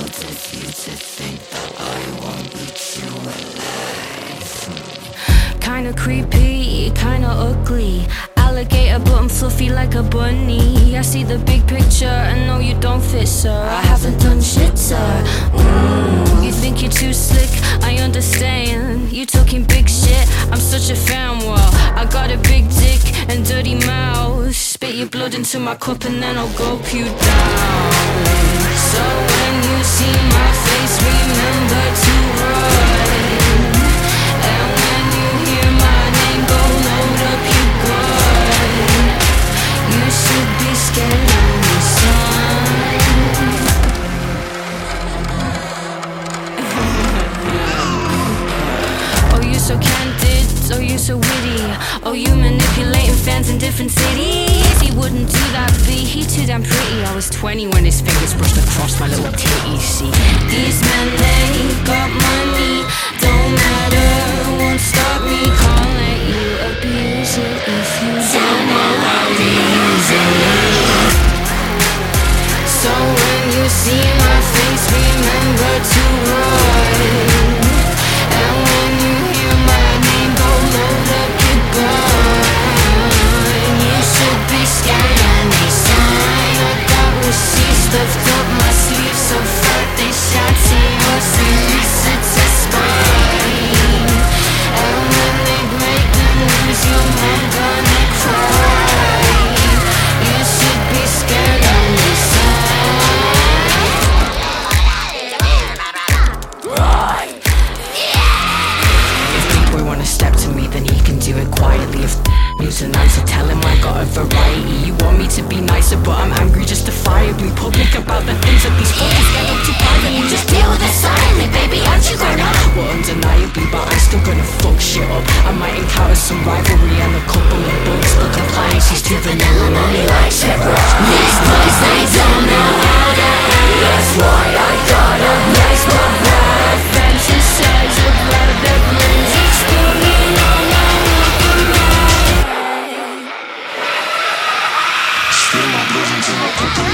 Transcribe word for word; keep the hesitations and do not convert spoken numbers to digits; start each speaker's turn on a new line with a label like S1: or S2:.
S1: of you to think that I won't eat you alive.
S2: Kinda creepy, kinda ugly. Alligator but I'm fluffy like a bunny. I see the big picture and no you don't fit, sir. I haven't done shit, sir. mm. You think you're too slick, I understand. You talking big shit, I'm such a fan. Well, I got a big dick and dirty mouth. Spit your blood into my cup and then I'll gulp you down. So when you see my face, remember to run. And when you hear my name, go load up your gun. You should be scared of me, son. Oh, you so candid, oh you so witty. Oh, you manipulating fans in different cities. He wouldn't do that, B, he too damn pretty. I was twenty when his fingers brushed across my little titties. See, these men, they got money. Don't matter, won't stop me. Can't let you abuse it if you don't know how to use it. So when you see my face, remember to run. And when you hear my name, go load up your gun. You should be scared of me, son. I got receipts stuffed up my sleeve, so fat they shot to your solicits a spine. And when they break the news, your man gonna cry. You should be scared of me, son. If big boy wanna step to me, then he can do it quietly. If news and answer, tell him I got a variety. You want me to be nicer, but I'm angry justifiably public about the things that these fuckers get up to privately. Just deal with it silently, baby, aren't you gonna? Well, undeniably, but I'm still gonna fuck shit up. I might encounter some rivalry and a couple of bugs, but compliance is too vanilla and only like separate. These boys, they don't know how to act. That's why I gotta raise my blood. Fantasize about their brains exploding all over the night.
S1: Still my blood until I put the